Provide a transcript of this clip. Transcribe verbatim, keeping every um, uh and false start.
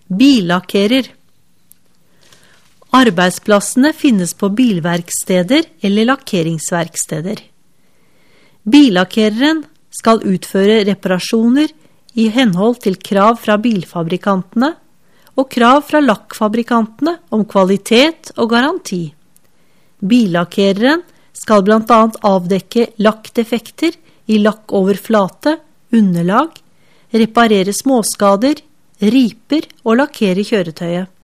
Billakkerer. Arbeidsplassene finnes på bilverksteder eller lakkeringsverksteder. Billakkereren skal utføre reparasjoner i henhold til krav fra bilfabrikantene og krav fra lakkfabrikantene om kvalitet og garanti. Billakkereren skal blant annet avdekke lakkdefekter i lakkoverflate, underlag, reparere småskader, riper og lakkere kjøretøyet.